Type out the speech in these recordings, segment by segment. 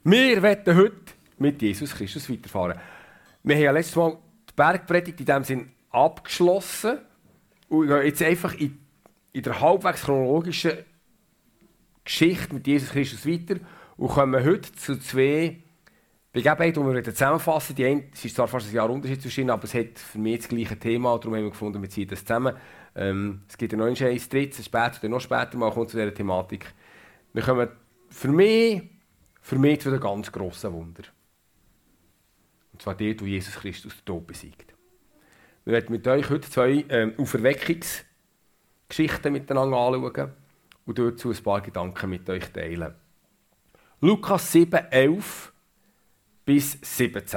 Wir wollen heute mit Jesus Christus weiterfahren. Wir haben ja letztes Mal die Bergpredigt in diesem Sinn abgeschlossen und gehen jetzt einfach in der halbwegs chronologischen Geschichte mit Jesus Christus weiter und kommen heute zu zwei Begebenheiten, die wir zusammenfassen. Die eine, es ist zwar fast ein Jahr Unterschied zwischen ihnen, aber es hat für mich das gleiche Thema, darum haben wir gefunden, wir ziehen das zusammen. Es gibt noch ein drittes, später oder noch später mal kommt zu dieser Thematik. Wir kommen für mich zu einem ganz grossen Wunder. Und zwar dort, wo Jesus Christus den Tod besiegt. Wir werden mit euch heute zwei Auferweckungsgeschichten miteinander anschauen und dazu ein paar Gedanken mit euch teilen. Lukas 7, 11 bis 17.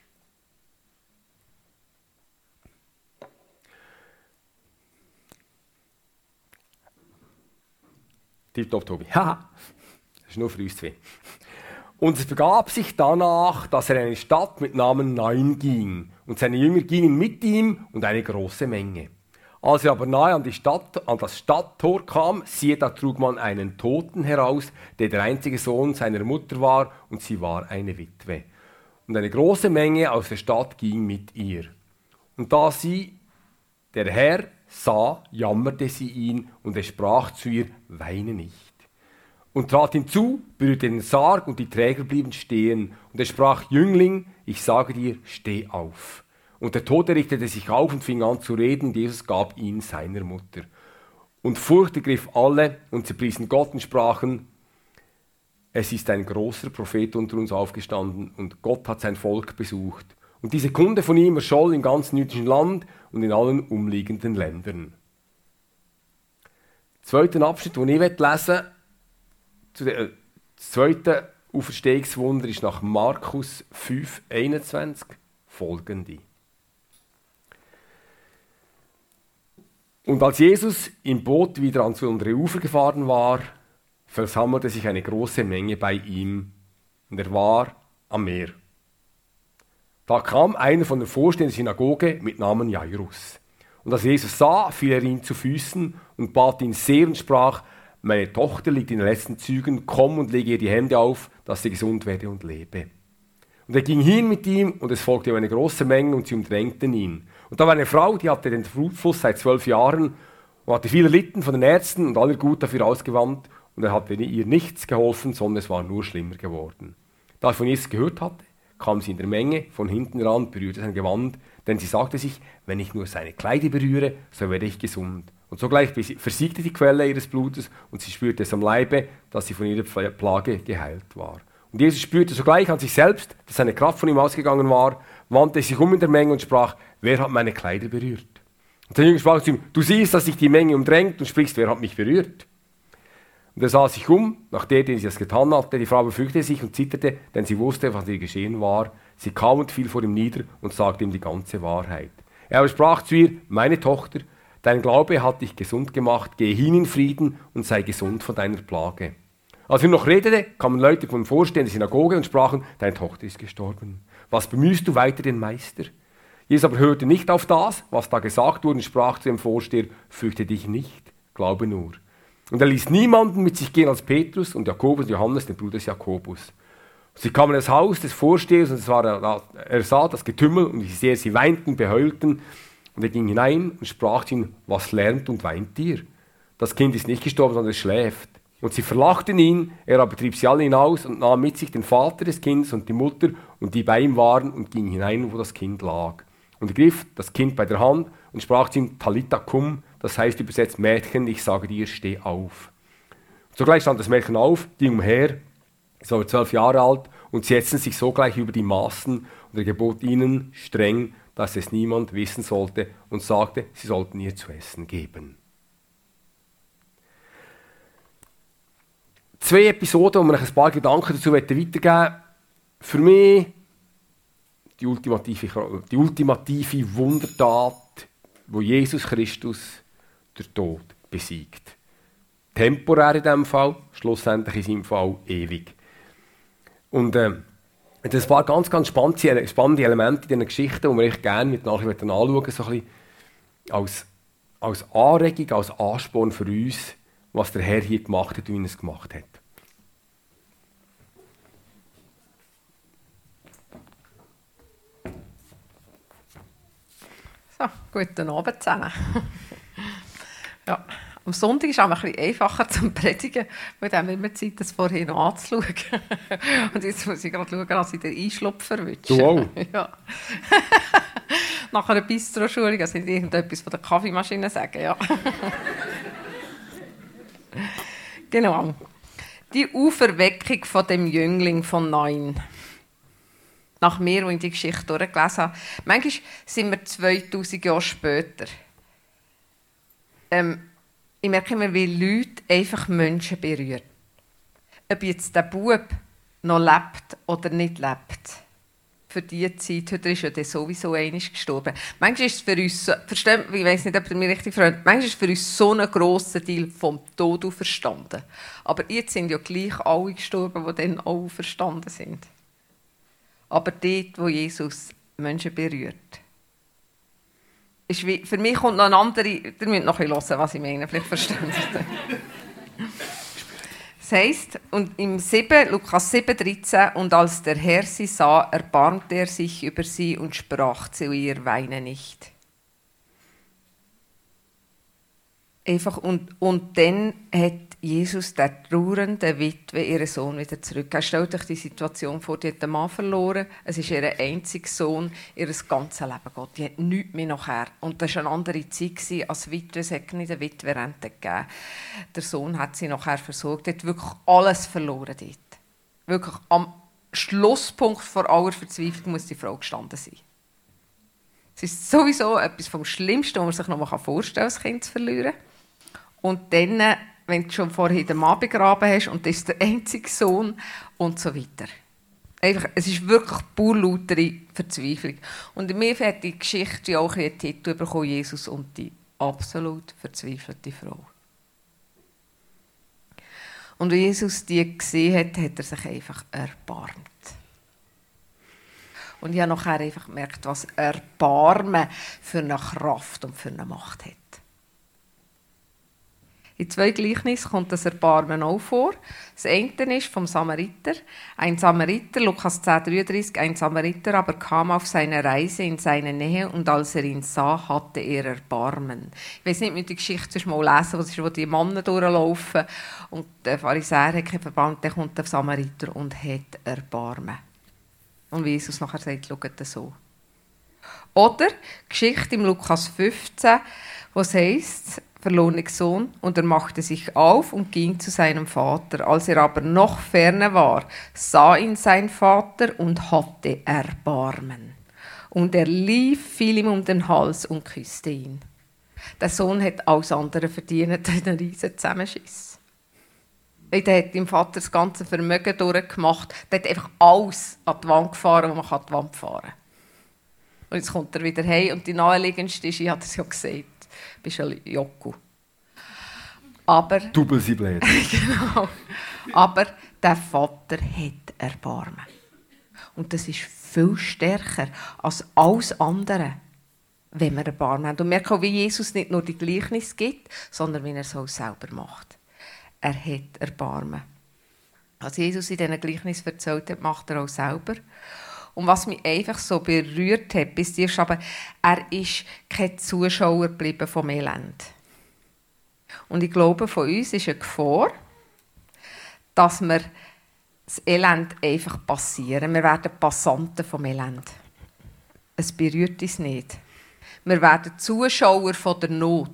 Tipptopp, Tobi. Haha, das ist nur für uns zwei. Und es begab sich danach, dass er in eine Stadt mit Namen Nain ging. Und seine Jünger gingen mit ihm und eine große Menge. Als er aber nahe an das Stadttor kam, siehe, da trug man einen Toten heraus, der einzige Sohn seiner Mutter war, und sie war eine Witwe. Und eine große Menge aus der Stadt ging mit ihr. Und da sie, der Herr, sah, jammerte sie ihn, und er sprach zu ihr, weine nicht. Und trat hinzu, berührte den Sarg, und die Träger blieben stehen. Und er sprach, Jüngling, ich sage dir, steh auf. Und der Tote richtete sich auf und fing an zu reden, und Jesus gab ihn seiner Mutter. Und Furcht ergriff alle, und sie priesen Gott und sprachen, es ist ein großer Prophet unter uns aufgestanden, und Gott hat sein Volk besucht. Und diese Kunde von ihm erscholl im ganzen jüdischen Land und in allen umliegenden Ländern. Zweiten Abschnitt, den ich lesen möchte, das zweite Auferstehungswunder ist nach Markus 5, 21 folgende. Und als Jesus im Boot wieder ans andere Ufer gefahren war, versammelte sich eine große Menge bei ihm, und er war am Meer. Da kam einer von der vorstehenden Synagoge mit Namen Jairus. Und als Jesus sah, fiel er ihm zu Füßen und bat ihn sehr und sprach, meine Tochter liegt in den letzten Zügen, komm und lege ihr die Hände auf, dass sie gesund werde und lebe. Und er ging hin mit ihm, und es folgte ihm eine große Menge, und sie umdrängten ihn. Und da war eine Frau, die hatte den Blutfluss seit 12 Jahren und hatte viel erlitten von den Ärzten und aller Gut dafür ausgewandt, und er hatte ihr nichts geholfen, sondern es war nur schlimmer geworden. Da er von Jesus gehört hatte, kam sie in der Menge von hinten ran, berührte sein Gewand, denn sie sagte sich, wenn ich nur seine Kleider berühre, so werde ich gesund. Und sogleich versiegte die Quelle ihres Blutes, und sie spürte es am Leibe, dass sie von ihrer Plage geheilt war. Und Jesus spürte sogleich an sich selbst, dass eine Kraft von ihm ausgegangen war, wandte sich um in der Menge und sprach, wer hat meine Kleider berührt? Und der Jünger sprach zu ihm, du siehst, dass sich die Menge umdrängt und sprichst, wer hat mich berührt? Und er sah sich um, nach der sie das getan hatte. Die Frau befürchtete sich und zitterte, denn sie wusste, was ihr geschehen war. Sie kam und fiel vor ihm nieder und sagte ihm die ganze Wahrheit. Er aber sprach zu ihr, meine Tochter, dein Glaube hat dich gesund gemacht, gehe hin in Frieden und sei gesund von deiner Plage. Als er noch redete, kamen Leute von vorstehenden Synagoge und sprachen, deine Tochter ist gestorben. Was bemühst du weiter den Meister? Jesus aber hörte nicht auf das, was da gesagt wurde, und sprach zu dem Vorsteher, fürchte dich nicht, glaube nur. Und er ließ niemanden mit sich gehen als Petrus und Jakobus und Johannes, den Bruder des Jakobus. Sie kamen in das Haus des Vorstehers, und er sah das Getümmel, und wie sehr sie weinten, beheulten. Und er ging hinein und sprach zu ihnen, was lärmt und weint ihr? Das Kind ist nicht gestorben, sondern es schläft. Und sie verlachten ihn, er aber trieb sie alle hinaus und nahm mit sich den Vater des Kindes und die Mutter und die bei ihm waren und ging hinein, wo das Kind lag. Und er griff das Kind bei der Hand und sprach zu ihm, Talita cum, das heißt übersetzt, Mädchen, ich sage dir, steh auf. Sogleich stand das Mädchen auf, ging umher, es war 12 Jahre alt, und sie setzten sich sogleich über die Maßen, und er gebot ihnen streng, dass es niemand wissen sollte, und sagte, sie sollten ihr zu essen geben. Zwei Episoden, wo wir ein paar Gedanken dazu weitergeben wollen. Für mich die ultimative Wundertat, wo Jesus Christus den Tod besiegt. Temporär in diesem Fall, schlussendlich in seinem Fall ewig. Und das paar ganz, ganz spannende Elemente in diesen Geschichten, die wir echt gerne miteinander anschauen, so ein bisschen als Anregung, als Ansporn für uns, was der Herr hier gemacht hat und wie er es gemacht hat. So, guten Abend zusammen. Ja, am Sonntag ist es ein bisschen einfacher zum Predigen, weil dann haben wir immer Zeit, das vorhin noch anzuschauen. Und jetzt muss ich gerade schauen, dass ich den Einschlupf erwische. Du auch? Ja. Nach einer Bistro-Schulung, also nicht irgendetwas von der Kaffeemaschine sagen, ja. Genau. Die Auferweckung von dem Jüngling von Nain. Nach mir, als ich die Geschichte durchgelesen habe. Manchmal sind wir 2000 Jahre später. Ich merke immer, wie Leute einfach Menschen berühren. Ob jetzt der Bub noch lebt oder nicht lebt. Für diese Zeit, heute ist ja sowieso einer gestorben. Manchmal ist es für uns, versteht, ich weiss nicht, ob ihr mich richtig fragt, manchmal ist es für uns so ein grosser Teil vom Tod auferstanden. Aber jetzt sind ja gleich alle gestorben, die dann auch auferstanden sind. Aber dort, wo Jesus Menschen berührt. Ist wie, für mich kommt noch eine andere, ihr müsst noch ein bisschen hören, was ich meine, vielleicht verstehen Sie das. Das heisst, und im 7, Lukas 7,13, und als der Herr sie sah, erbarmte er sich über sie und sprach zu ihr, weine nicht. Einfach, und dann hat Jesus der trauernden Witwe ihren Sohn wieder zurück. Stellt euch die Situation vor, die hat den Mann verloren, es ist ihr einziger Sohn, ihr ganzes Leben gegangen. Die hat nichts mehr nachher. Und das war eine andere Zeit als Witwe, es hat nicht eine Witwerrente gegeben. Der Sohn hat sie nachher versorgt, hat wirklich alles verloren dort. Wirklich am Schlusspunkt vor aller Verzweiflung muss die Frau gestanden sein. Es ist sowieso etwas vom Schlimmsten, was man sich noch vorstellen kann, ein Kind zu verlieren. Und dann, wenn du schon vorher den Mann begraben hast und das ist der einzige Sohn und so weiter. Einfach, es ist wirklich pur lautere Verzweiflung. Und in mir hat die Geschichte auch einen Titel bekommen, Jesus und die absolut verzweifelte Frau. Und als Jesus die gesehen hat, hat er sich einfach erbarmt. Und ich habe nachher einfach gemerkt, was Erbarmen für eine Kraft und für eine Macht hat. In 2 Gleichnissen kommt das Erbarmen auch vor. Das eine ist vom Samariter. Ein Samariter, Lukas 10,33, ein Samariter aber kam auf seine Reise in seine Nähe und als er ihn sah, hatte er Erbarmen. Ich weiß nicht, mit der Geschichte mal lesen, wo die Männer durchlaufen und der Pharisäer hat kein Erbarmen, dann kommt der Samariter und hat Erbarmen. Und wie Jesus nachher sagt, schaut das so. Oder Geschichte im Lukas 15, wo es heisst, verlorener Sohn, und er machte sich auf und ging zu seinem Vater. Als er aber noch ferne war, sah ihn sein Vater und hatte Erbarmen. Und er lief, fiel ihm um den Hals und küsste ihn. Der Sohn hat alles andere verdient, einen riesen Zusammenschiss. Der hat dem Vater das ganze Vermögen durchgemacht. Der hat einfach alles an die Wand gefahren, wo man an die Wand fahren kann. Und jetzt kommt er wieder heim und die naheliegendste ist, ich hatte es ja gesagt, bist ein Jocko. Aber Double sie blöd. genau. Aber der Vater hat Erbarmen. Und das ist viel stärker als alles andere, wenn wir Erbarmen haben. Und wir merken auch, wie Jesus nicht nur die Gleichnis gibt, sondern wie er es auch selber macht. Er hat Erbarmen. Was Jesus in diesen Gleichnis erzählt hat, macht er auch selber. Und was mich einfach so berührt hat, bis jetzt, aber er ist kein Zuschauer geblieben vom Elend. Und ich glaube, von uns ist eine Gefahr, dass wir das Elend einfach passieren. Wir werden Passanten vom Elend. Es berührt uns nicht. Wir werden Zuschauer von der Not.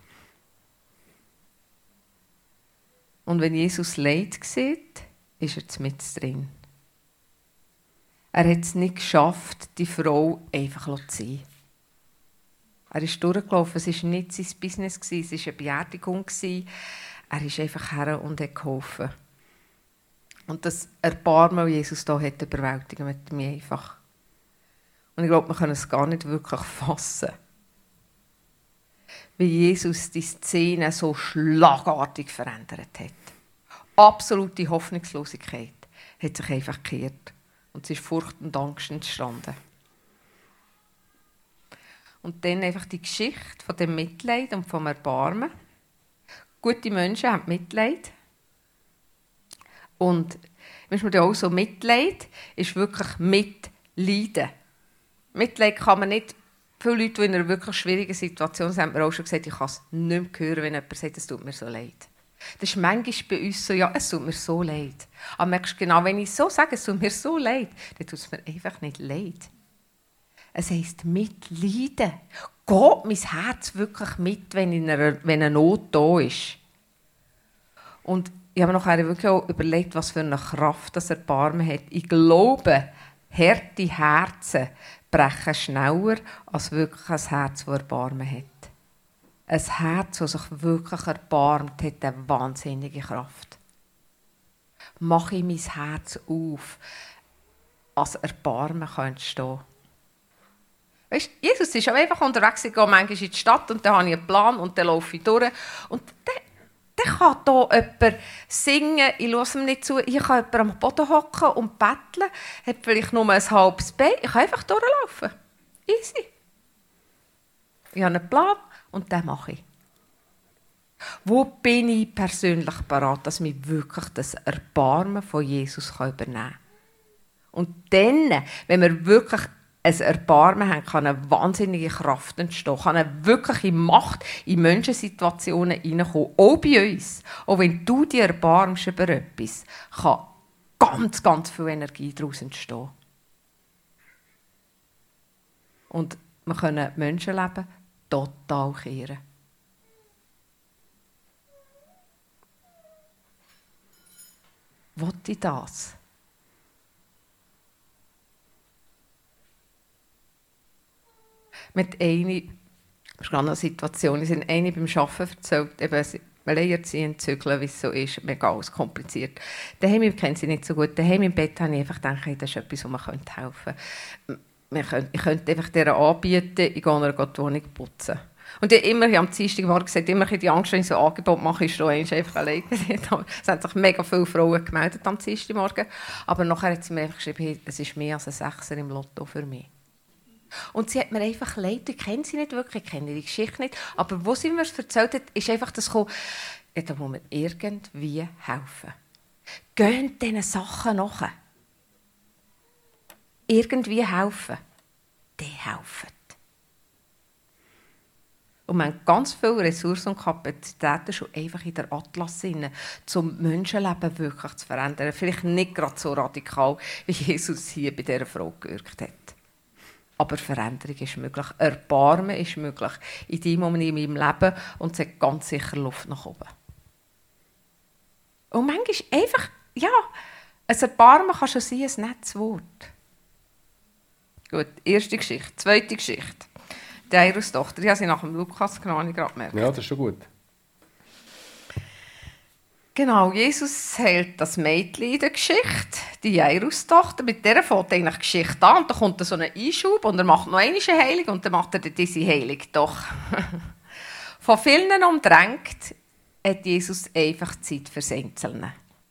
Und wenn Jesus Leid sieht, ist er mitten drin. Er hat es nicht geschafft, die Frau einfach zu sein. Er ist durchgelaufen, es war nicht sein Business, es war eine Beerdigung. Er ist einfach her und hat geholfen. Und das Erbarmen, das Jesus da hat, überwältigen mit mir einfach. Und ich glaube, wir können es gar nicht wirklich fassen. Wie Jesus die Szene so schlagartig verändert hat. Absolute Hoffnungslosigkeit hat sich einfach gekehrt. Und es ist Furcht und Angst entstanden. Und dann einfach die Geschichte von dem Mitleid und vom Erbarmen. Gute Menschen haben Mitleid. Und manchmal auch so Mitleid ist wirklich Mitleiden. Mitleid kann man nicht Viele Leute, die in einer wirklich schwierigen Situation sind, haben mir auch schon gesagt, ich kann es nicht mehr hören, wenn jemand sagt, es tut mir so leid. Das ist manchmal bei uns so, ja, es tut mir so leid. Aber merkst du genau, wenn ich so sage, es tut mir so leid, dann tut es mir einfach nicht leid. Es heisst mitleiden. Geht mein Herz wirklich mit, wenn eine Not da ist? Und ich habe mir nachher wirklich auch überlegt, was für eine Kraft das Erbarmen hat. Ich glaube, harte Herzen brechen schneller als wirklich ein Herz, das Erbarmen hat. Ein Herz, das sich wirklich erbarmt, hat eine wahnsinnige Kraft. Mache ich mein Herz auf, als Erbarmen entstehen. Weißt, Jesus ist einfach unterwegs, ich gehe manchmal in die Stadt und dann habe ich einen Plan und dann laufe ich durch. Und dann kann hier jemand singen, ich höre ihm nicht zu, ich kann jemand am Boden hocken und betteln, hat vielleicht nur ein halbes Bein, ich kann einfach durchlaufen. Easy. Ich habe einen Plan und den mache ich. Wo bin ich persönlich bereit, dass mich wirklich das Erbarmen von Jesus übernehmen kann? Und dann, wenn wir wirklich ein Erbarmen haben, kann eine wahnsinnige Kraft entstehen, kann eine wirkliche Macht in Menschensituationen hineinkommen, auch bei uns. Auch wenn du dich erbarmst über etwas, kann ganz, ganz viel Energie daraus entstehen. Und wir können Menschenleben total kehren. Wollte ich das? Mit einer, das war eine Situation, ich habe eine beim Arbeiten erzählt, eben alleinerziehend zügeln, wie es so ist, mega alles kompliziert. Daheim, ich kenne sie nicht so gut, daheim im Bett habe ich einfach gedacht, hey, das ist etwas, wo man helfen könnte. Ich könnte einfach dieser anbieten, ich gehe einer die Wohnung putzen. Und ich habe immer am Dienstagmorgen gesagt, immer die Angst, wenn ich so ein Angebot mache, ist da einfach alleine. Es haben sich mega viele Frauen gemeldet am Dienstagmorgen. Aber nachher hat sie mir einfach geschrieben, hey, es ist mehr als ein Sechser im Lotto für mich. Und sie hat mir einfach leid, ich kenne sie nicht wirklich, ich kenne ihre Geschichte nicht, aber wo sie mir das erzählt hat, ist einfach das gekommen, ja, da muss man irgendwie helfen. Geht diesen Sachen nach. Irgendwie helfen. Die helfen. Und wir haben ganz viele Ressourcen und Kapazitäten schon einfach in der Atlas drin, um Menschenleben wirklich zu verändern. Vielleicht nicht gerade so radikal, wie Jesus hier bei dieser Frau gewirkt hat. Aber Veränderung ist möglich. Erbarmen ist möglich. In deinem Moment in meinem Leben. Und es hat ganz sicher Luft nach oben. Und manchmal einfach, ja, ein Erbarmen kann schon sein, ein nettes Wort. Gut, erste Geschichte. Zweite Geschichte. Die Jairus-Tochter. Ich habe sie nach dem Lukas gerade gemerkt. Ja, das ist schon gut. Genau, Jesus hält das Mädchen in der Geschichte, die Jairus-Tochter. Mit der fängt eigentlich die Geschichte an. Und dann kommt so ein Einschub und er macht noch eine Heilung und dann macht er diese Heilung doch. Von vielen umdrängt hat Jesus einfach Zeit fürs Einzelne.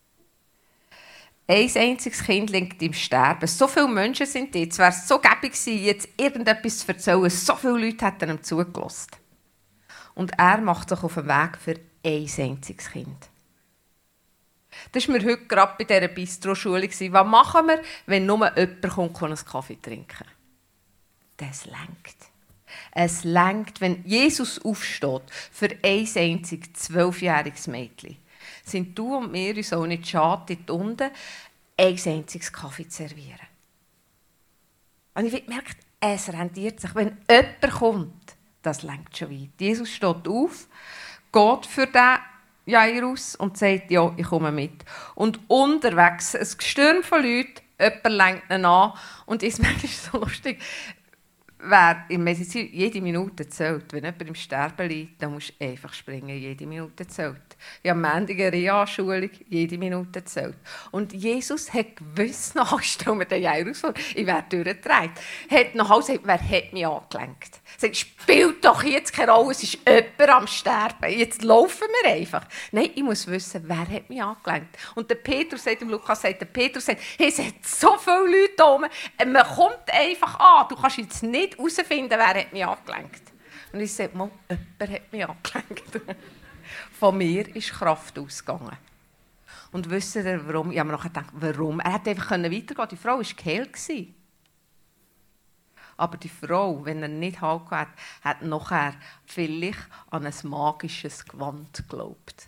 Ein einziges Kind liegt im Sterben. So viele Menschen sind jetzt. Es wäre so gäbig gewesen, jetzt irgendetwas zu erzählen. So viele Leute hätten ihm zugelassen. Und er macht sich auf den Weg für ein einziges Kind. Das war mir heute gerade bei dieser Bistro-Schule. Was machen wir, wenn nur jemand kommt und einen Kaffee trinken? Das lenkt. Es lenkt, wenn Jesus aufsteht für ein einziges 12-jähriges Mädchen. Sind du und mir uns auch nicht schade, dort unten ein einziges Kaffee zu servieren. Und ich habe gemerkt, es rentiert sich. Wenn jemand kommt, das lenkt schon weit. Jesus steht auf, geht für den Jairus und sagt, ja, ich komme mit. Und unterwegs ein Gestürm von Leuten, jemand lenkt ihn an. Und ist manchmal so lustig, wer in Medizin jede Minute zählt. Wenn jemand im Sterben liegt, dann musst du einfach springen, jede Minute zählt. Ich habe am Ende eine Reha-Schulung, jede Minute zählt. Und Jesus hat gewusst, nachstellen wir den Jairus vor, ich werde durchgedreht. Hat nach Hause gesagt, wer hat mich angelenkt? Er sagt, spielt doch jetzt keine Rolle, es ist jemand am Sterben, jetzt laufen wir einfach. Nein, ich muss wissen, wer hat mich angelenkt. Und der Petrus sagt, im Lukas sagt, der Petrus sagt, hey, es hat so viele Leute da oben, man kommt einfach an, du kannst jetzt nicht herausfinden, wer hat mich angelenkt. Und ich sage, mal, jemand hat mich angelenkt. Von mir ist Kraft ausgegangen. Und wisst ihr, warum? Ich habe mir nachher gedacht, warum? Er hätte einfach weitergehen können. Die Frau war geheilt. Aber die Frau, wenn er nicht Halt hat, hat nachher vielleicht an ein magisches Gewand geglaubt.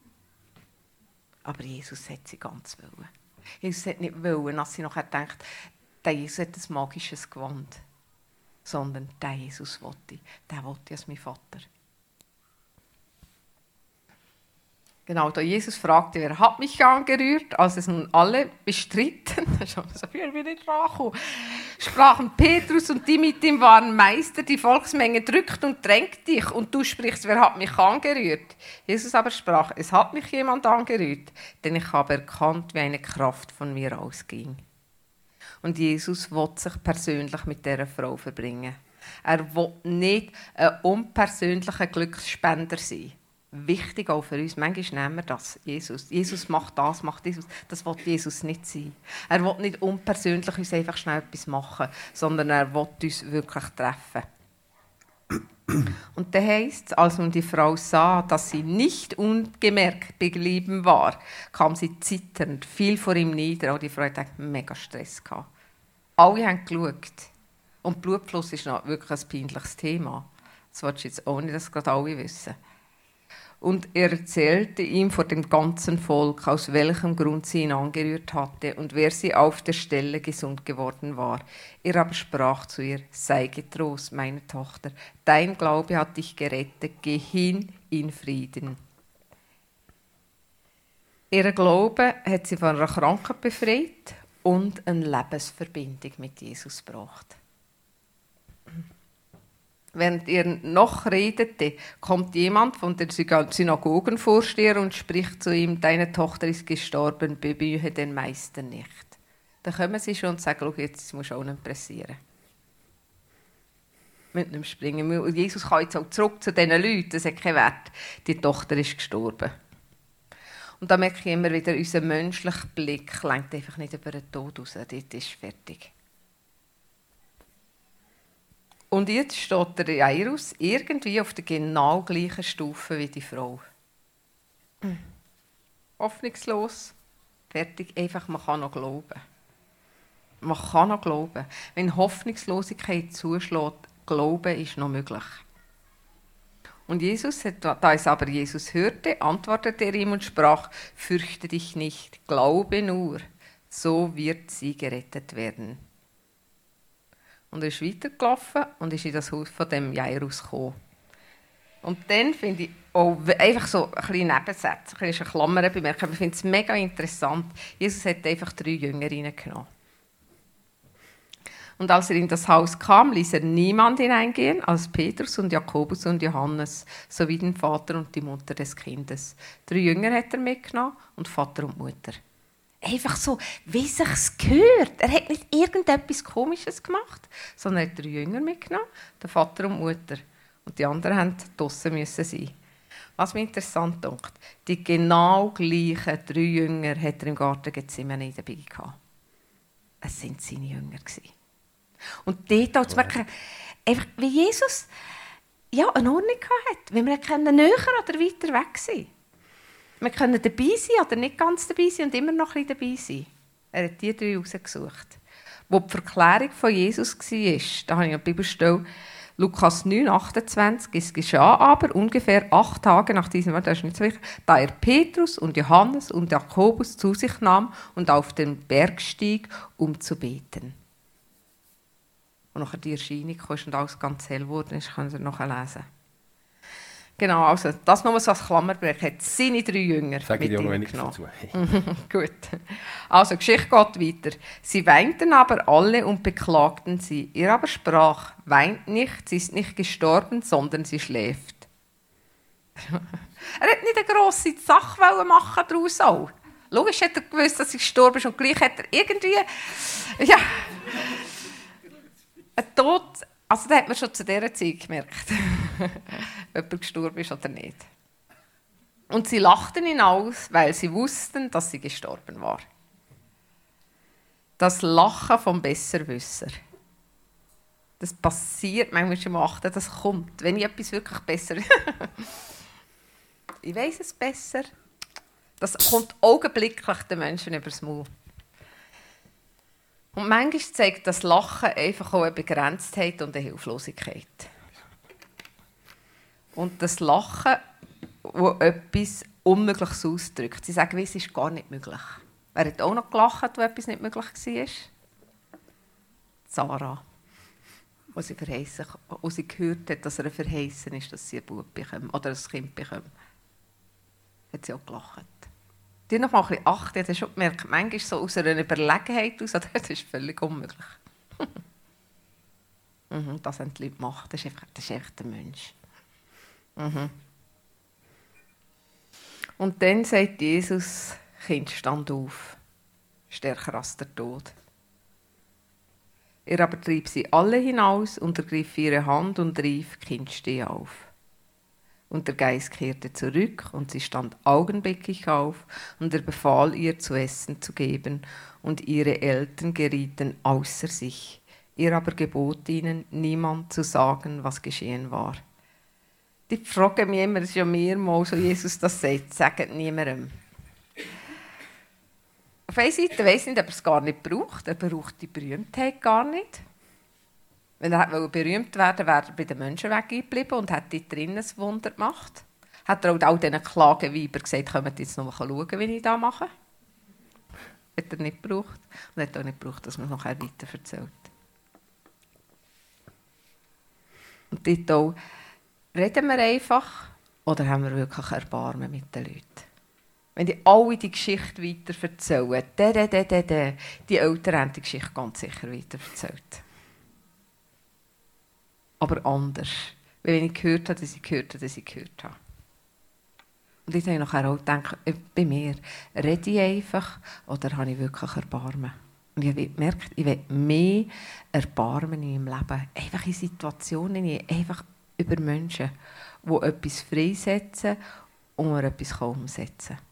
Aber Jesus hat sie ganz wollen. Jesus hat nicht wollen, dass sie nachher denkt, der Jesus hat ein magisches Gewand. Sondern der Jesus wollte, der wollte als mein Vater. Genau, da Jesus fragte, wer hat mich angerührt, als es nun alle bestritten, so viel wie nicht rankommen, sprachen Petrus und die mit ihm waren Meister, die Volksmenge drückt und drängt dich und du sprichst, wer hat mich angerührt? Jesus aber sprach, es hat mich jemand angerührt, denn ich habe erkannt, wie eine Kraft von mir ausging. Und Jesus will sich persönlich mit dieser Frau verbringen. Er will nicht ein unpersönlicher Glücksspender sein. Wichtig auch für uns. Manchmal nehmen wir das. Jesus macht das, macht Jesus. Das will Jesus nicht sein. Er will nicht unpersönlich uns einfach schnell etwas machen, sondern er will uns wirklich treffen. Und dann heisst es, als nun die Frau sah, dass sie nicht ungemerkt geblieben war, kam sie zitternd, fiel vor ihm nieder. Auch die Frau hatte mega Stress gehabt. Alle haben geschaut. Und Blutfluss ist noch wirklich ein peinliches Thema. Das willst du jetzt auch nicht, dass gerade alle wissen. Und er erzählte ihm vor dem ganzen Volk, aus welchem Grund sie ihn angerührt hatte und wer sie auf der Stelle gesund geworden war. Er aber sprach zu ihr, sei getrost, meine Tochter, dein Glaube hat dich gerettet, geh hin in Frieden. Ihr Glaube hat sie von einer Krankheit befreit und eine Lebensverbindung mit Jesus gebracht. Während ihr noch redete, kommt jemand von den Synagogenvorsteher und spricht zu ihm, deine Tochter ist gestorben, bemühe den Meister nicht. Dann kommen sie schon und sagen, jetzt musst du auch nicht pressieren. Mit dem Springen. Und Jesus kann jetzt auch zurück zu diesen Leuten, das hat keinen Wert. Die Tochter ist gestorben. Und da merke ich immer wieder, unser menschlicher Blick lenkt einfach nicht über den Tod raus. Dort ist fertig. Und jetzt steht der Jairus irgendwie auf der genau gleichen Stufe wie die Frau. Hoffnungslos, fertig, einfach, man kann noch glauben. Man kann noch glauben. Wenn Hoffnungslosigkeit zuschlägt, Glauben ist noch möglich. Und Jesus, da es aber Jesus hörte, antwortete er ihm und sprach, fürchte dich nicht, glaube nur, so wird sie gerettet werden. Und er ist weitergelaufen und ist in das Haus von dem Jairus gekommen. Und dann finde ich auch einfach so ein bisschen Nebensätze, ein bisschen Klammern bemerken, aber ich finde es mega interessant. Jesus hat einfach 3 Jünger reingenommen. Und als er in das Haus kam, ließ er niemand hineingehen als Petrus und Jakobus und Johannes, sowie den Vater und die Mutter des Kindes. 3 Jünger hat er mitgenommen und Vater und Mutter. Einfach so, wie es sich gehört. Er hat nicht irgendetwas Komisches gemacht, sondern er hat 3 Jünger mitgenommen, den Vater und die Mutter. Und die anderen mussten draussen sein. Was mir interessant dünkt, die genau gleichen 3 Jünger hat er im Garten Gethsemane dabei gehabt. Es waren seine Jünger. Und dort auch zu merken, einfach wie Jesus eine Ordnung hatte. Wenn wir näher oder weiter weg sein. Wir können dabei sein oder nicht ganz dabei sein und immer noch ein bisschen dabei sein. Er hat die 3 rausgesucht. Wo die Verklärung von Jesus war, da habe ich eine Bibelstelle, Lukas 9, 28, es geschah aber ungefähr 8 Tage nach diesem Wort, das ist nicht so wichtig, da er Petrus und Johannes und Jakobus zu sich nahm und auf den Berg stieg, um zu beten. Und nachher die Erscheinung kam und alles ganz hell wurde, das können Sie nachher lesen. Genau, also das nur so als Klammerbereich. Hat seine 3 Jünger Sag mit ich dir noch ihm wenig dazu. Gut. Also, die Geschichte geht weiter. Sie weinten aber alle und beklagten sie. Er aber sprach, weint nicht, sie ist nicht gestorben, sondern sie schläft. Er hat nicht eine grosse Sache machen daraus auch. Logisch hat er gewusst, dass sie gestorben ist und gleich hat er irgendwie, ein Tod. Also, das hat man schon zu dieser Zeit gemerkt, ob er gestorben ist oder nicht. Und sie lachten ihn aus, weil sie wussten, dass sie gestorben war. Das Lachen vom Besserwisser. Das passiert, manchmal schon mal achten, das kommt. Wenn ich etwas wirklich besser ich weiss es besser. Das kommt augenblicklich den Menschen übers Maul. Und manchmal zeigt das Lachen einfach auch eine Begrenztheit und eine Hilflosigkeit. Und das Lachen, das etwas Unmögliches ausdrückt. Sie sagen, es ist gar nicht möglich. Wer hat auch noch gelacht, wo etwas nicht möglich war? Sarah. Als sie gehört hat, dass er verheißen ist, dass sie ein Bub bekommt oder ein Kind bekommt. Hat sie auch gelacht. Die noch mal ein bisschen achten, hast du schon gemerkt, manchmal so aus einer Überlegenheit aus, das ist völlig unmöglich. Das haben die Leute gemacht, das ist einfach der Mensch. Und dann sagt Jesus, Kind, stand auf, stärker als der Tod. Er aber trieb sie alle hinaus und ergriff ihre Hand und rief, Kind, steh auf. Und der Geist kehrte zurück und sie stand augenblicklich auf und er befahl ihr zu essen zu geben und ihre Eltern gerieten außer sich. Er aber gebot ihnen, niemand zu sagen, was geschehen war. Die fragen mich immer, es ist ja mehrmals, so Jesus das sagt, sagt niemandem. Auf einer Seite weiss ich nicht, ob er es gar nicht braucht. Er braucht die Berühmtheit gar nicht. Wenn er berühmt werden wollte, wäre er bei den Menschen weggeblieben und hätte dort drinnen ein Wunder gemacht. Hat er auch all diesen Klageweibern gesagt, kommt jetzt noch mal schauen, wie ich das mache? Hat er nicht gebraucht. Und hat auch nicht gebraucht, dass man es nachher weiter erzählt. Und dort auch, reden wir einfach oder haben wir wirklich Erbarmen mit den Leuten? Wenn die alle die Geschichte weiter erzählen, die Eltern haben die Geschichte ganz sicher weiter erzählt. Aber anders. Weil wenn ich gehört habe, dass ich gehört habe, dass ich gehört habe. Und ich habe nachher auch gedacht, bei mir, rede ich einfach oder habe ich wirklich Erbarmen? Und ich habe gemerkt, ich will mehr Erbarmen in meinem Leben. Einfach in Situationen, einfach über Menschen, die etwas freisetzen und mir etwas umsetzen können.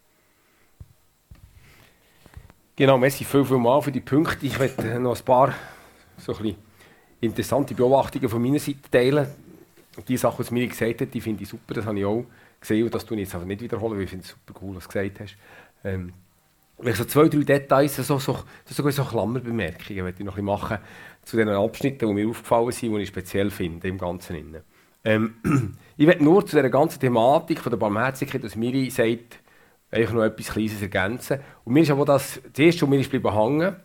Genau, merci vielmals für die Punkte. Ich möchte noch ein paar so ein bisschen interessante Beobachtungen von meiner Seite teilen. Die Sachen, die Miri gesagt hat, die finde ich super, das habe ich auch gesehen und das tue ich jetzt aber nicht wiederholen, weil ich finde es super cool, was du gesagt hast. Wenn ich so 2, 3 Details, so Klammerbemerkungen möchte ich noch ein bisschen machen zu den Abschnitten, die mir aufgefallen sind, die ich speziell finde im Ganzen. Ich möchte nur zu dieser ganzen Thematik von der Barmherzigkeit, dass Miri sagt, eigentlich noch etwas Kleines ergänzen. Und mir ist aber das erste, was mir ist bleiben hängen,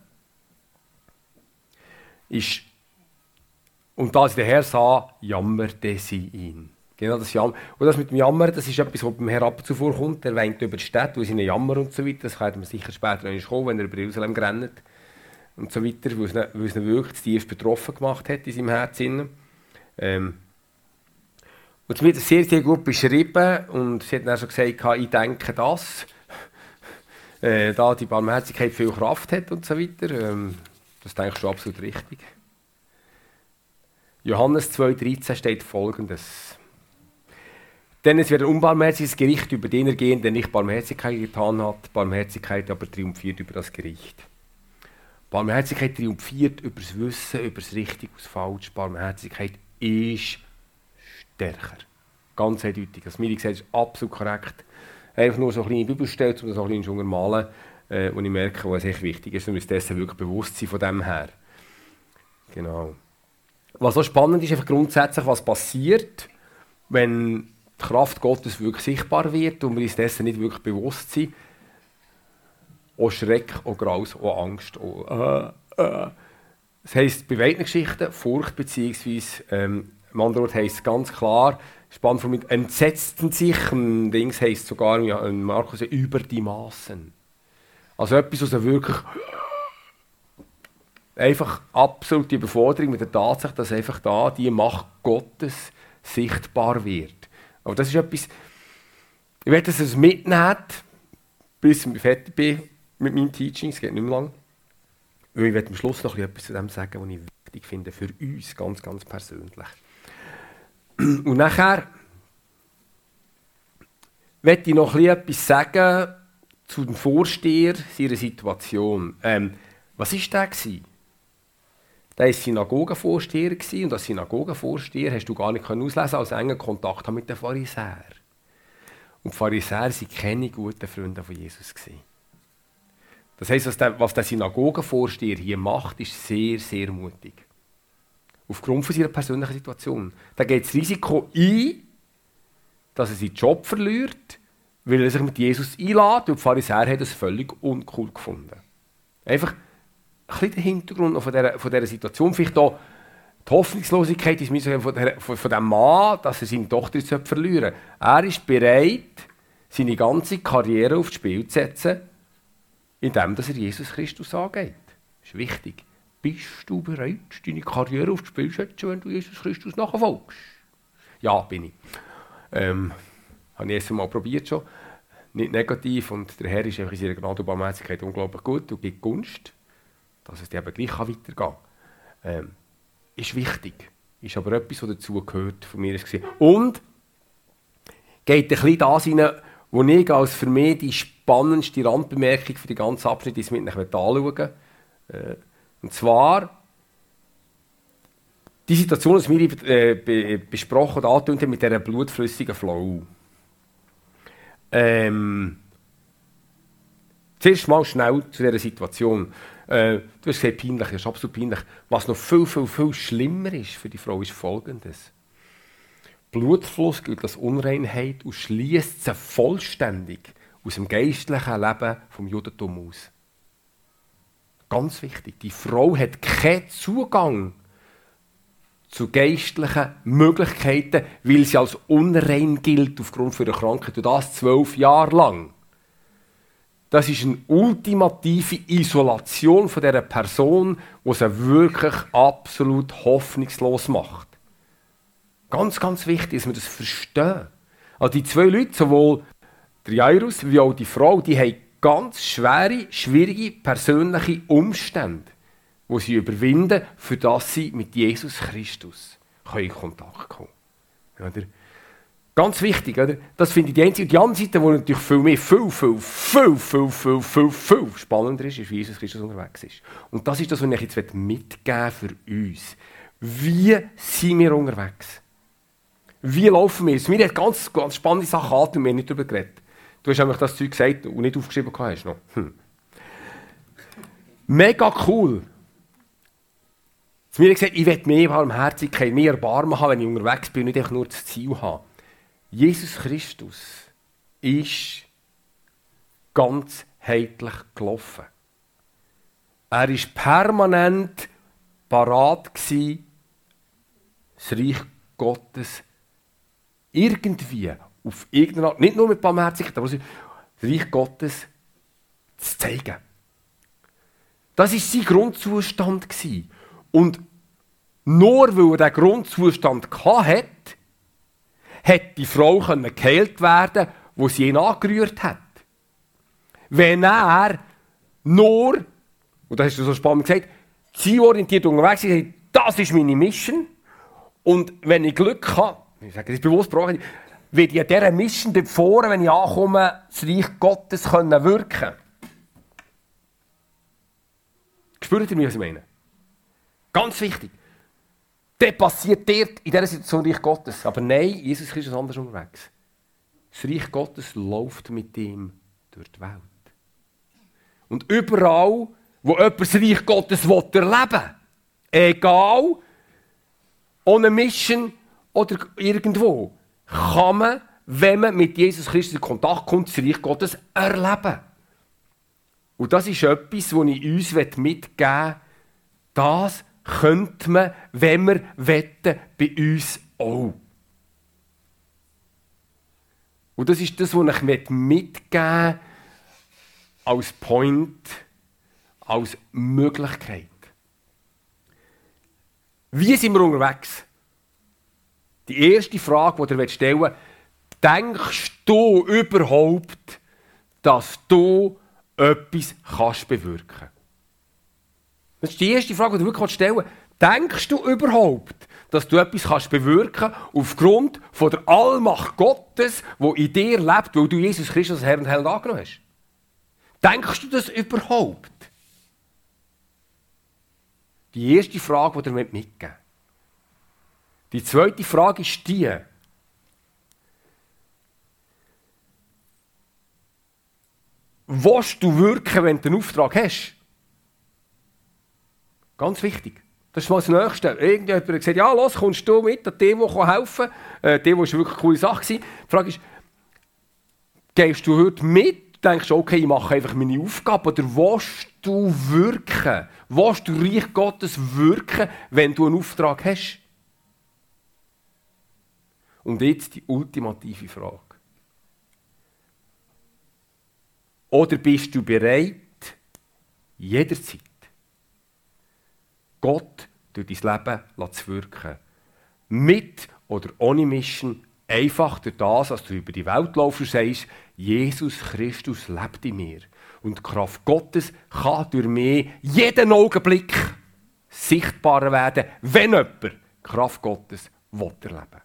ist, und als der Herr sah, jammerte sie ihn. Genau das Jammern. Und das mit dem Jammern, das ist etwas, was beim Herrn ab und zu vorkommt. Er weint über die Stadt, wo sie einen Jammer und so weiter. Das werden wir sicher später noch kommen, wenn er über Jerusalem rennt und so weiter, weil es ihn wirklich tief betroffen gemacht hat in seinem Herzen. Und sie hat es sehr, sehr gut beschrieben und sie hat dann schon gesagt, ich denke, dass da die Barmherzigkeit viel Kraft hat und so weiter. Das denke ich schon absolut richtig. Johannes 2,13 steht Folgendes. Denn es wird ein unbarmherziges Gericht über den ergehen, der nicht Barmherzigkeit getan hat. Barmherzigkeit aber triumphiert über das Gericht. Barmherzigkeit triumphiert über das Wissen, über das Richtig und das Falsch. Barmherzigkeit ist stärker. Ganz eindeutig. Was Miri gesagt hat, ist absolut korrekt. Einfach nur so eine kleine Bibelstelle, um das auch ein bisschen zu untermalen, wo ich merke, was echt wichtig ist, und uns dessen wirklich bewusst sein von dem her. Genau. Was so spannend ist, einfach grundsätzlich, was passiert, wenn die Kraft Gottes wirklich sichtbar wird und wir uns dessen nicht wirklich bewusst sind. Auch Schreck, auch Graus, auch Angst. Auch, Das heisst, bei weiten Geschichten Furcht, beziehungsweise am anderen Ort heisst es ganz klar, spannend von mir, entsetzten sich, ein Dings heisst sogar in Markus über die Maßen. Also etwas, was wirklich einfach absolute Überforderung mit der Tatsache, dass einfach da die Macht Gottes sichtbar wird. Aber das ist etwas, ich möchte, dass ihr es mitnehmt, bis ich fertig bin mit meinem Teaching, es geht nicht mehr lang. Weil ich werde am Schluss noch etwas zu dem sagen, was ich wichtig finde für uns, ganz, ganz persönlich. Und nachher möchte ich noch etwas sagen zu dem Vorsteher seiner Situation. Was war der? Der war Synagogenvorsteher und als Synagogenvorsteher hast du gar nicht auslesen als engen Kontakt mit den Pharisäern. Und die Pharisäer waren keine guten Freunde von Jesus. Das heisst, was der Synagogenvorsteher hier macht, ist sehr, sehr mutig. Aufgrund von seiner persönlichen Situation. Da geht das Risiko ein, dass er seinen Job verliert, weil er sich mit Jesus einlädt, und die Pharisäer haben das völlig uncool gefunden. Einfach ein bisschen der Hintergrund von dieser Situation. Vielleicht auch die Hoffnungslosigkeit ist von dem Mann, dass er seine Tochter verlieren sollte. Er ist bereit, seine ganze Karriere aufs Spiel zu setzen, indem er Jesus Christus angeht. Das ist wichtig. Bist du bereit, deine Karriere aufs Spiel zu setzen, wenn du Jesus Christus nachfolgst? Ja, bin ich. Habe ich erst einmal probiert schon. Nicht negativ. Und der Herr ist einfach in seiner Gnade und Barmherzigkeit unglaublich gut und gibt Gunst, dass es eben gleich weitergehen kann. Ist wichtig. Ist aber etwas, was dazu gehört, von mir ist. Und geht ein bisschen das rein, wo ich als für mich die spannendste Randbemerkung für die ganze Abschnitt ist, mit euch anschauen möchte. Und zwar die Situation, die wir besprochen und angetönt haben mit dieser blutflüssigen Flow. Zuerst mal schnell zu dieser Situation. Du hast gesagt, peinlich, das ist absolut peinlich. Was noch viel, viel, viel schlimmer ist für die Frau, ist Folgendes. Blutfluss gilt als Unreinheit und schließt sie vollständig aus dem geistlichen Leben vom Judentum aus. Ganz wichtig, die Frau hat keinen Zugang zu geistlichen Möglichkeiten, weil sie als unrein gilt aufgrund ihrer Krankheit. Und das 12 Jahre lang. Das ist eine ultimative Isolation von dieser Person, die sie wirklich absolut hoffnungslos macht. Ganz, ganz wichtig, dass wir das verstehen. Also die zwei Leute, sowohl der Jairus wie auch die Frau, die haben ganz schwere, schwierige persönliche Umstände, die sie überwinden, für das sie mit Jesus Christus in Kontakt kommen können. Ganz wichtig, oder? Das finde ich die einzige. Und die andere Seite, die natürlich viel spannender ist, ist, wie Jesus Christus unterwegs ist. Und das ist das, was ich jetzt mitgeben für uns. Wie sind wir unterwegs? Wie laufen wir? Mir hat ganz, ganz spannende Sachen an, und wir haben nicht darüber geredet. Du hast nämlich das Zeug gesagt und nicht aufgeschrieben hast noch. Mega cool. Mir hat gesagt, ich will mehr Barmherzigkeit, mehr Erbarmen haben, wenn ich unterwegs bin und nicht einfach nur das Ziel habe. Jesus Christus ist ganzheitlich gelaufen. Er war permanent parat gewesen, das Reich Gottes irgendwie, auf irgendeine Art, nicht nur mit Barmherzigkeit, aber das Reich Gottes zu zeigen. Das war sein Grundzustand gewesen. Und nur weil er diesen Grundzustand hatte, hätte die Frau geheilt werden, die sie ihn angerührt hat. Wenn er nur, und das hast du so spannend gesagt, zielorientiert unterwegs ist, das ist meine Mission. Und wenn ich Glück habe, ich sage das bewusst, werde ich an dieser Mission dort vorne, wenn ich ankomme, das Reich Gottes wirken können. Spürt ihr, was ich meine? Ganz wichtig. Der passiert dort in dieser Situation Reich Gottes. Aber nein, Jesus Christus ist anders unterwegs. Das Reich Gottes läuft mit ihm durch die Welt. Und überall, wo jemand das Reich Gottes erleben will, egal, ohne Mission oder irgendwo, kann man, wenn man mit Jesus Christus in Kontakt kommt, das Reich Gottes erleben. Und das ist etwas, das ich uns mitgeben will. Das könnte man, wenn wir wetten, bei uns auch. Und das ist das, was ich mitgeben will, als Point, als Möglichkeit. Wie sind wir unterwegs? Die erste Frage, die ihr stellen wollt, denkst du überhaupt, dass du etwas bewirken kannst? Das ist die erste Frage, die du wirklich stellen willst. Denkst du überhaupt, dass du etwas bewirken kannst aufgrund von der Allmacht Gottes, die in dir lebt, weil du Jesus Christus als Herr und Heiland angenommen hast? Denkst du das überhaupt? Die erste Frage, die ihr mitgeben wollt. Die zweite Frage ist die. willst du wirken, wenn du einen Auftrag hast? Ganz wichtig. Das ist mal das Nächste. Irgendjemand hat gesagt, ja, los, kommst du mit an die helfen kann. Die war wirklich eine coole Sache. Die Frage ist, gehst du heute mit? Denkst du, okay, ich mache einfach meine Aufgabe? Oder willst du wirken? Willst du Reich Gottes wirken, wenn du einen Auftrag hast? Und jetzt die ultimative Frage. Oder bist du bereit, jederzeit Gott durch dein Leben zu wirken? Mit oder ohne Mission, einfach durch das, was du über die Welt laufst und sagst, Jesus Christus lebt in mir. Und die Kraft Gottes kann durch mich jeden Augenblick sichtbarer werden, wenn jemand die Kraft Gottes erleben will.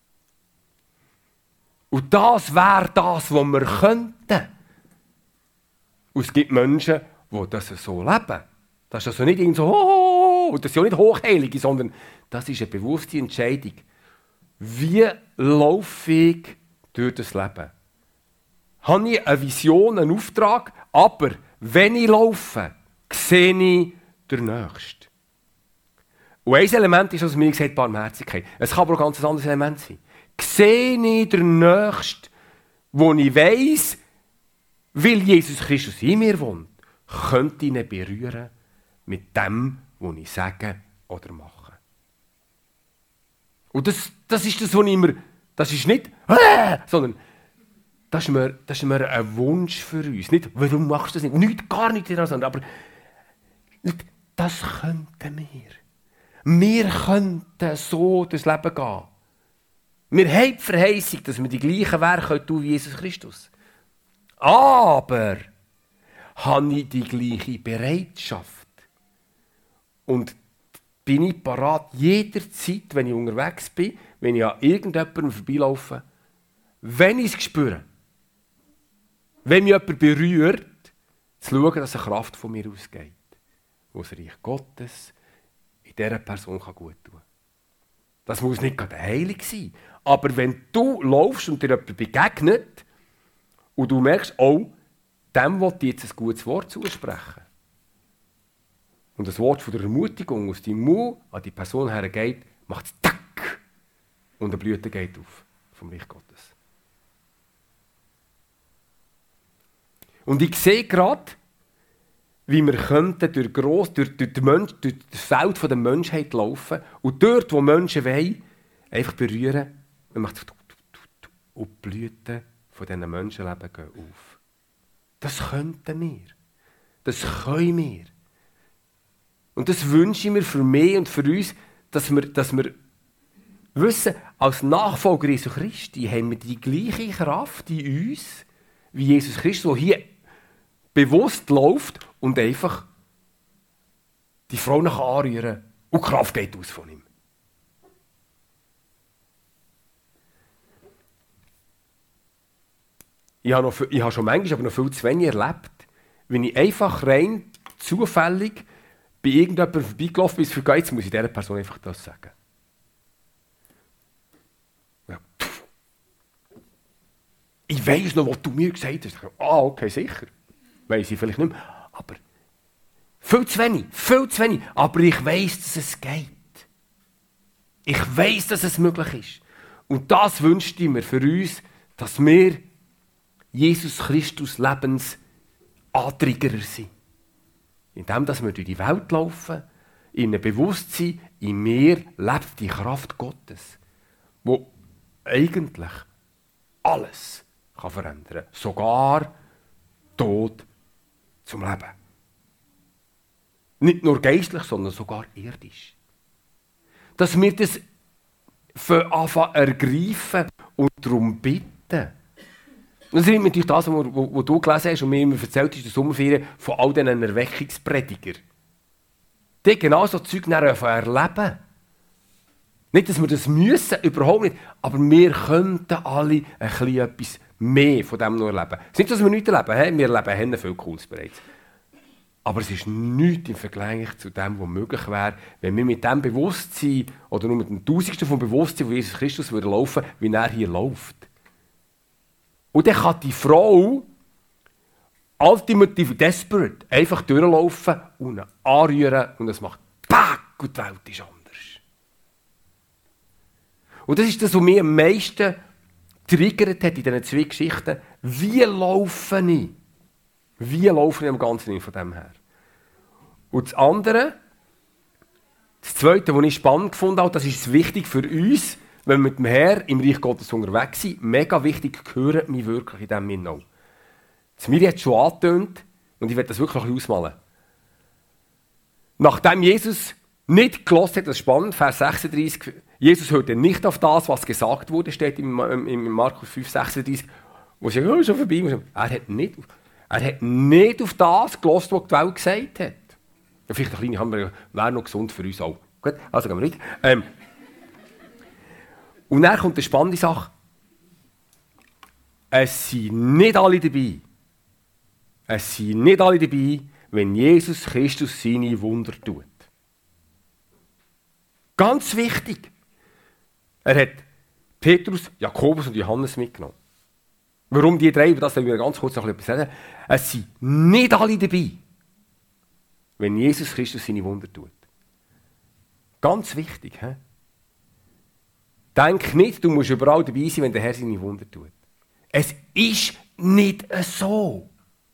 Und das wäre das, was wir könnten. Und es gibt Menschen, die das so leben. Das ist also nicht irgendwie so, und das ist ja nicht Hochheilige, sondern das ist eine bewusste Entscheidung. Wie laufe ich durch das Leben? Habe ich eine Vision, einen Auftrag, aber wenn ich laufe, sehe ich den Nächsten. Und ein Element ist, was mir gesagt, Barmherzigkeit. Es kann aber auch ein ganz anderes Element sein. Sehe ich den Nächsten, wo ich weiss, weil Jesus Christus in mir wohnt, könnte ich ihn berühren mit dem, was ich sage oder mache. Und das ist das, was ich immer, das ist nicht, sondern das ist mir ein Wunsch für uns. Nicht, warum machst du das nicht? Gar nicht daran, aber das könnten wir. Wir könnten so durchs Leben gehen. Wir haben die Verheißung, dass wir die gleichen Werke tun wie Jesus Christus. Aber habe ich die gleiche Bereitschaft? Und bin ich parat, jederzeit, wenn ich unterwegs bin, wenn ich an irgendjemandem vorbeilaufe, wenn ich es spüre, wenn mich jemand berührt, zu schauen, dass eine Kraft von mir ausgeht, wo das Reich Gottes in dieser Person gut tun kann. Das muss nicht gerade heilig sein. Aber wenn du laufst und dir jemand begegnet und du merkst, oh, dem will ich jetzt ein gutes Wort zusprechen. Und das Wort von der Ermutigung aus deinem Mund an die Person hergeht, macht es tack und eine Blüte geht auf vom Reich Gottes. Und ich sehe gerade, wie wir könnten durch das Feld der Menschheit laufen und dort, wo Menschen wollen, einfach berühren, und macht und die Blüten von diesen Menschenleben gehen auf. Das könnten wir. Das können wir. Und das wünsche ich mir für mich und für uns, dass wir wissen, als Nachfolger Jesu Christi haben wir die gleiche Kraft in uns, wie Jesus Christus, der hier bewusst läuft und einfach die Frau anrühren kann und die Kraft geht aus von ihm. Ich habe schon manchmal, aber noch viel zu wenig erlebt, wenn ich einfach rein zufällig bei irgendjemandem vorbeigelaufen bin, für jetzt muss ich dieser Person einfach das sagen. Ja. Ich weiss noch, was du mir gesagt hast. Okay, sicher. Weiss ich vielleicht nicht mehr. Aber viel zu wenig. Aber ich weiss, dass es geht. Ich weiss, dass es möglich ist. Und das wünscht ich mir für uns, dass wir Jesus Christus Lebensantriggerer sind. Indem dass wir durch die Welt laufen, in einem Bewusstsein, in mir lebt die Kraft Gottes, wo eigentlich alles kann verändern kann. Sogar Tod zum Leben. Nicht nur geistlich, sondern sogar irdisch. Dass wir das anfangen ergreifen und darum bitten. Das ist natürlich das, was du gelesen hast und mir immer erzählt hast, der Sommerferien von all diesen Erweckungspredigern. Die genau so Zeug erleben. Nicht, dass wir das müssen, überhaupt nicht. Aber wir könnten alle ein bisschen etwas mehr von dem noch erleben. Es ist nicht, dass wir nichts erleben. Wir erleben viel Cooles bereits. Aber es ist nichts im Vergleich zu dem, was möglich wäre, wenn wir mit dem Bewusstsein oder nur mit dem Tausendsten vom Bewusstsein von Jesus Christus würden laufen, wie er hier läuft. Und dann kann die Frau ultimative desperate. Einfach durchlaufen und ihn anrühren und es macht Pack und die Welt ist anders. Und das ist das, was mich am meisten triggert hat in diesen zwei Geschichten. Wie laufe ich? Wie laufe ich am Ganzen von dem her? Und das andere, das Zweite, was ich spannend gefunden habe, das ist wichtig für uns, wenn wir mit dem Herrn im Reich Gottes unterwegs sind, mega wichtig, gehört mich wirklich in diesem Sinn auch. Das Miri hat es schon angetönt und ich werde das wirklich ein bisschen ausmalen. Nachdem Jesus nicht gehört hat, das ist spannend, Vers 36, Jesus hörte nicht auf das, was gesagt wurde, steht in Markus 5, 36, wo sie sagen, oh, schon vorbei. Er hat nicht auf das gehört, was die Welt gesagt hat. Ja, vielleicht eine kleine wäre noch gesund für uns auch. Gut, also gehen wir weiter. Und dann kommt eine spannende Sache. Es sind nicht alle dabei. Es sind nicht alle dabei, wenn Jesus Christus seine Wunder tut. Ganz wichtig. Er hat Petrus, Jakobus und Johannes mitgenommen. Warum die drei? Über das wollen wir ganz kurz noch etwas sagen. Es sind nicht alle dabei, wenn Jesus Christus seine Wunder tut. Ganz wichtig. He? Denk nicht, du musst überall dabei sein, wenn der Herr seine Wunder tut. Es ist nicht so.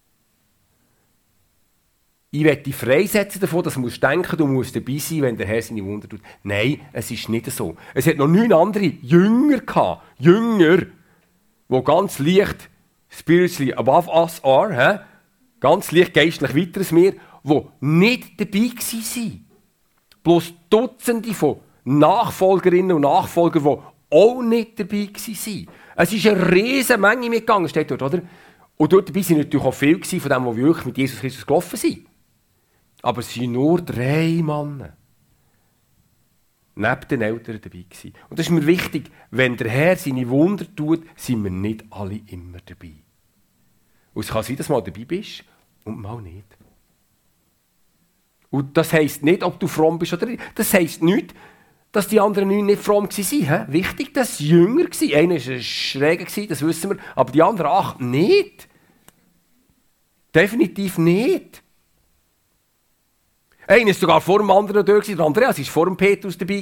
Ich werde dich freisetzen davon, dass du denken, du musst dabei sein, wenn der Herr seine Wunder tut. Nein, es ist nicht so. Es hat noch 9 andere Jünger gehabt. Jünger, die ganz leicht spiritually above us are, ganz leicht geistlich weiter als wir, die nicht dabei waren. Bloß Dutzende von Nachfolgerinnen und Nachfolgern, die auch nicht dabei waren. Es ist eine riesige Menge mitgegangen, steht dort, oder? Und dort dabei waren natürlich auch viele von denen, die wirklich mit Jesus Christus gelaufen sind. Aber es waren nur 3 Männer neben den Eltern dabei gewesen. Und das ist mir wichtig, wenn der Herr seine Wunder tut, sind wir nicht alle immer dabei. Und es kann sein, dass du mal dabei bist und mal nicht. Und das heisst nicht, ob du fromm bist oder nicht. Das heisst nicht, dass die anderen 9 nicht fromm waren. Wichtig, dass sie jünger waren. Einer war schräger, das wissen wir, aber die anderen 8 nicht. Definitiv nicht. Einer ist sogar vor dem anderen da, der Andreas war vor dem Petrus dabei.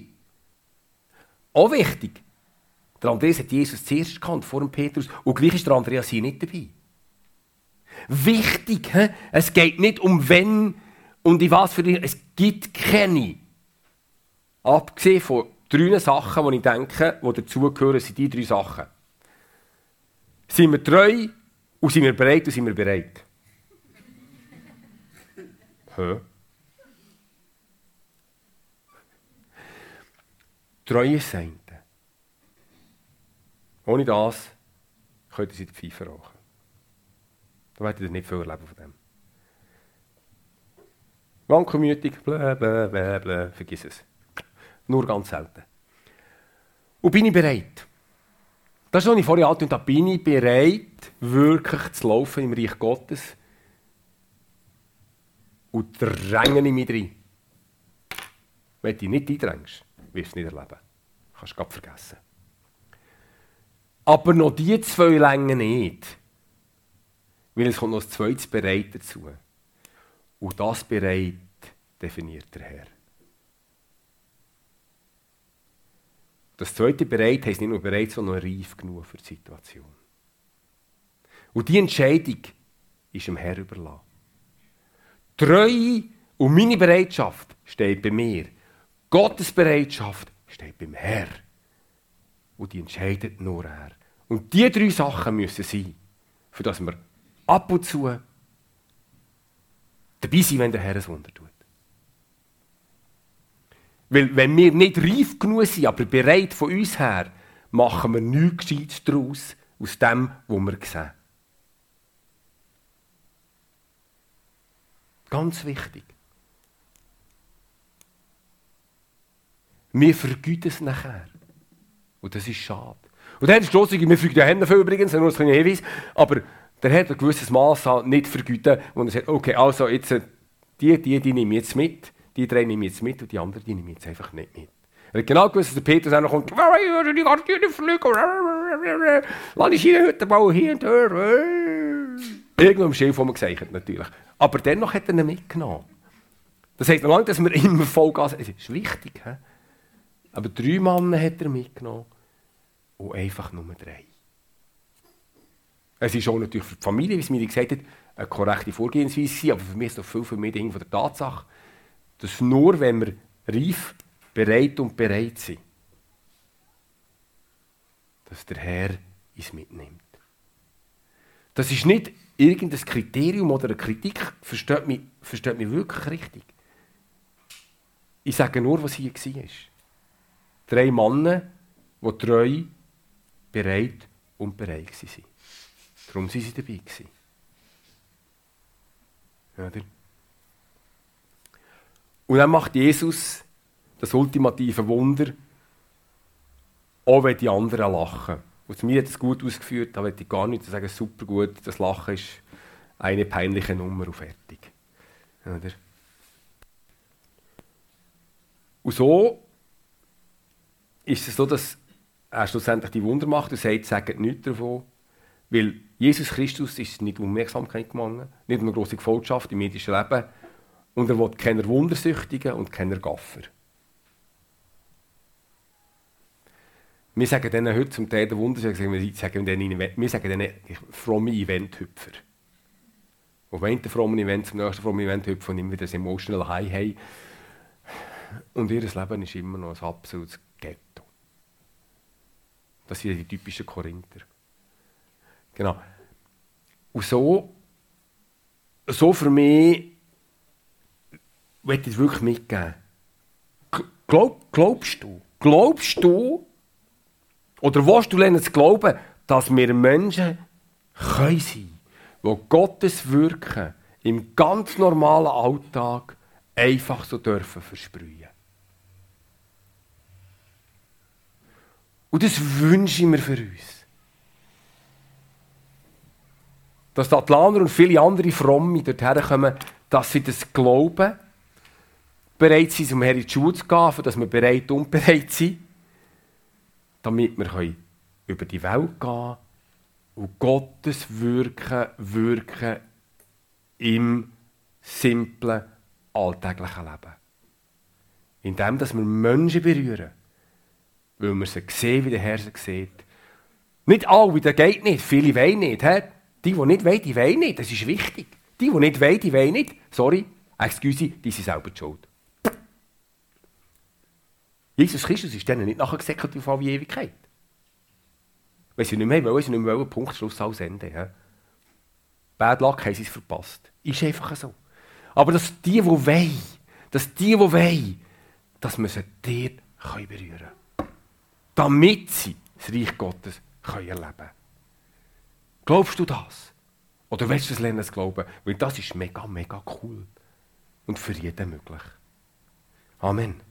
Auch wichtig. Der Andreas hat Jesus zuerst gekannt, vor dem Petrus, und gleich ist der Andreas hier nicht dabei. Wichtig, es geht nicht um wenn und in was für dich. Es gibt keine. Abgesehen von 3 Sachen, die ich denke, die dazugehören, sind die 3 Sachen. Sind wir treu und sind wir bereit und sind wir bereit? Treue ist das eine. Ohne das könnt ihr sie die Pfeife rauchen. Da werdet ihr nicht viel erleben von dem. Wankelmütig, blablabla, vergiss es. Nur ganz selten. Und bin ich bereit? Das ist, was ich vorhin angetönt habe. Bin ich bereit, wirklich zu laufen im Reich Gottes? Und dränge ich mich rein. Wenn du dich nicht eindrängst, wirst du es nicht erleben. Kannst du gerade vergessen. Aber noch die 2 Längen nicht. Weil es kommt noch das zweites Bereit dazu. Und das Bereit definiert der Herr. Das zweite Bereit heisst nicht nur bereit, sondern reif genug für die Situation. Und die Entscheidung ist dem Herr überlassen. Treue und meine Bereitschaft steht bei mir. Gottes Bereitschaft steht beim Herr. Und die entscheidet nur er. Und diese 3 Sachen müssen sein, für dass wir ab und zu dabei sind, wenn der Herr ein Wunder tut. Weil wenn wir nicht reif genug sind, aber bereit von uns her, machen wir nichts Gescheites daraus, aus dem, was wir sehen. Ganz wichtig. Wir vergüten es nachher. Und das ist schade. Und dann ist es lustig, wir vergüten die Hände viel übrigens, nur ein kleiner Hinweis, aber der hat ein gewisses Maß an nicht vergüten, und er sagt, okay, also jetzt, die nehme ich jetzt mit, die 3 nehme ich jetzt mit und die anderen, die nehme ich jetzt einfach nicht mit. Er hat genau gewusst, dass der Petrus auch noch kommt, die ganze Zeit fliegen, lass ich hier heute mal hier und her. Irgendwo im Schiff haben wir gesagt, natürlich. Aber dennoch hat er ihn mitgenommen. Das heisst noch lange, dass wir immer Vollgas... Es ist wichtig, he? Aber 3 Männer hat er mitgenommen und einfach nur 3. Es ist auch natürlich für die Familie, wie es mir gesagt hat, eine korrekte Vorgehensweise, aber für mich ist es noch viel mehr Ding von der Tatsache, dass nur, wenn wir reif, bereit sind, dass der Herr uns mitnimmt. Das ist nicht irgendein Kriterium oder eine Kritik, versteht mich wirklich richtig. Ich sage nur, was hier war. 3 Männer, die treu, bereit waren. Darum waren sie dabei. Oder? Und dann macht Jesus das ultimative Wunder, auch wenn die anderen lachen. Und zu mir hat es gut ausgeführt, da möchte ich gar nicht sagen, super gut, das Lachen ist eine peinliche Nummer und fertig. Oder? Und so ist es so, dass er schlussendlich die Wunder macht und sagt, sagt nichts davon, weil Jesus Christus ist nicht um Aufmerksamkeit gegangen, nicht um eine grosse Gefolgschaft im irdischen Leben und er will keine Wundersüchtigen und keine Gaffer. Wir sagen denen heute zum Teil der Wundersüchtigen, wir sagen denen fromme Eventhüpfer. Und wenn der fromme Event zum nächsten frommen Event hüpfen und immer wieder das emotional High haben. Und ihr Leben ist immer noch ein absolutes Ghetto. Das sind die typischen Korinther. Genau. Und so für mich möchte ich es wirklich mitgeben. Glaubst du, oder willst du lernen zu glauben, dass wir Menschen sein können, die Gottes Wirken im ganz normalen Alltag einfach so dürfen versprühen? Und das wünsche ich mir für uns. Dass die Atlaner und viele andere Fromme dorthin kommen, dass sie das glauben, bereit sind, um Herr in die Schule zu gehen, dass wir bereit und bereit sind, damit wir über die Welt gehen und Gottes wirken im simplen, alltäglichen Leben. Indem dass wir Menschen berühren, weil wir sie sehen, wie der Herr sie sieht. Nicht alle, das geht nicht, viele wollen nicht. He? Die nicht wollen, die wollen nicht, das ist wichtig. Die nicht wollen, die wollen nicht. Sorry, excuse, die sind selber die Schuld. Jesus Christus ist denen nicht nachher gesäckelt auf alle Ewigkeit. Wenn sie nicht mehr wollen, sie nicht mehr wollen, Punkt, Schluss, alles Ende. Ja. Bad Luck haben sie es verpasst. Ist einfach so. Aber dass die wollen, dass wir sie dort berühren können. Damit sie das Reich Gottes erleben können. Glaubst du das? Oder willst du es lernen zu glauben? Weil das ist mega, mega cool. Und für jeden möglich. Amen.